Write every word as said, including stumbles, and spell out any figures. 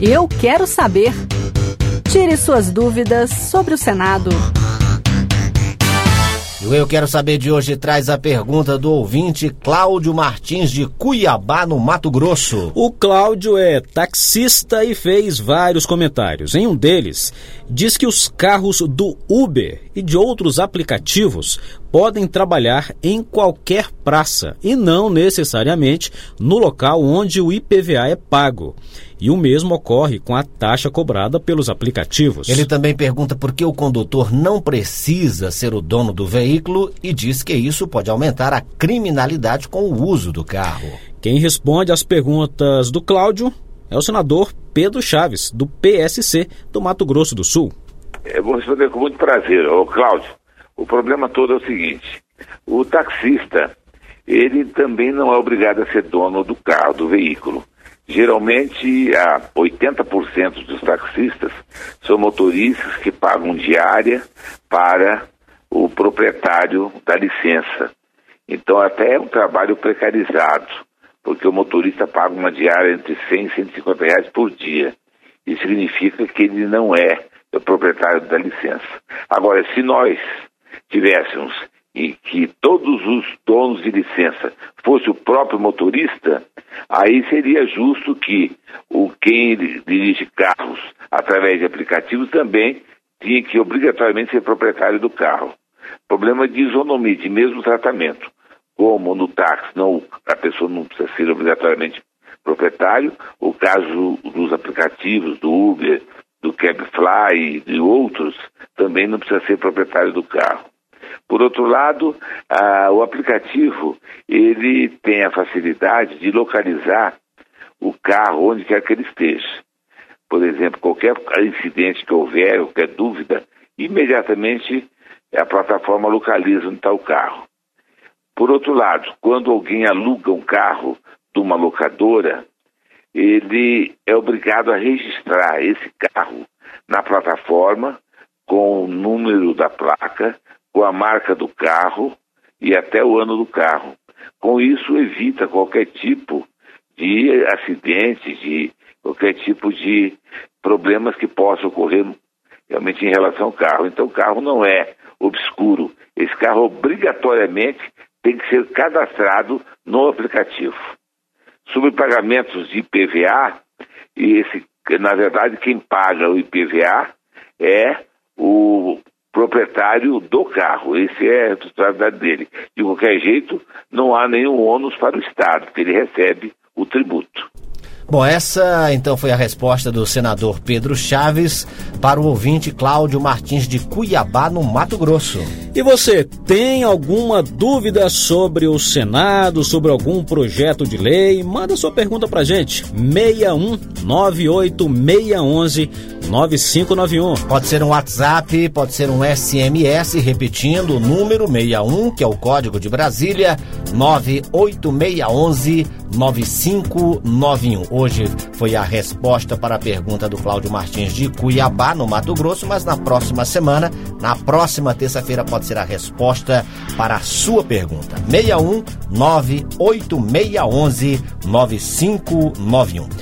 Eu Quero Saber. Tire suas dúvidas sobre o Senado. O Eu Quero Saber de hoje traz a pergunta do ouvinte Cláudio Martins de Cuiabá, no Mato Grosso. O Cláudio é taxista e fez vários comentários. Em um deles, diz que os carros do Uber e de outros aplicativos podem trabalhar em qualquer praça e não necessariamente no local onde o I P V A é pago. E o mesmo ocorre com a taxa cobrada pelos aplicativos. Ele também pergunta por que o condutor não precisa ser o dono do veículo e diz que isso pode aumentar a criminalidade com o uso do carro. Quem responde às perguntas do Cláudio é o senador Pedro Chaves, do P S C do Mato Grosso do Sul. Eu vou responder com muito prazer. Ô, Cláudio, o problema todo é o seguinte: o taxista, ele também não é obrigado a ser dono do carro, do veículo. Geralmente, a oitenta por cento dos taxistas são motoristas que pagam diária para o proprietário da licença. Então, até é um trabalho precarizado, porque o motorista paga uma diária entre cem e cento e cinquenta reais por dia. Isso significa que ele não é o proprietário da licença. Agora, se nós tivéssemos e que todos os donos de licença fosse o próprio motorista, aí seria justo que o quem dirige carros através de aplicativos também tinha que obrigatoriamente ser proprietário do carro. Problema de isonomia, de mesmo tratamento. Como no táxi não, a pessoa não precisa ser obrigatoriamente proprietário, o caso dos aplicativos, do Uber, do Cabify e de outros, também não precisa ser proprietário do carro. Por outro lado, ah, o aplicativo, ele tem a facilidade de localizar o carro onde quer que ele esteja. Por exemplo, qualquer incidente que houver, qualquer dúvida, imediatamente a plataforma localiza onde está o carro. Por outro lado, quando alguém aluga um carro de uma locadora, ele é obrigado a registrar esse carro na plataforma com o número da placa, com a marca do carro e até o ano do carro. Com isso, evita qualquer tipo de acidente, de qualquer tipo de problemas que possam ocorrer realmente em relação ao carro. Então, o carro não é obscuro. Esse carro, obrigatoriamente, tem que ser cadastrado no aplicativo. Sobre pagamentos de I P V A, e esse, na verdade, quem paga o I P V A é o proprietário do carro. Esse é a responsabilidade dele. De qualquer jeito, não há nenhum ônus para o Estado, porque ele recebe o tributo. Bom, essa então foi a resposta do senador Pedro Chaves para o ouvinte Cláudio Martins de Cuiabá, no Mato Grosso. E você tem alguma dúvida sobre o Senado, sobre algum projeto de lei? Manda sua pergunta pra gente. seis um nove oito seis um um nove cinco nove um. Pode ser um WhatsApp, pode ser um S M S, repetindo o número seis um, que é o código de Brasília, nove oito seis um um nove cinco nove um. Hoje foi a resposta para a pergunta do Cláudio Martins de Cuiabá, no Mato Grosso, mas na próxima semana, na próxima terça-feira, pode ser a resposta para a sua pergunta. seis um nove oito seis um um nove cinco nove um.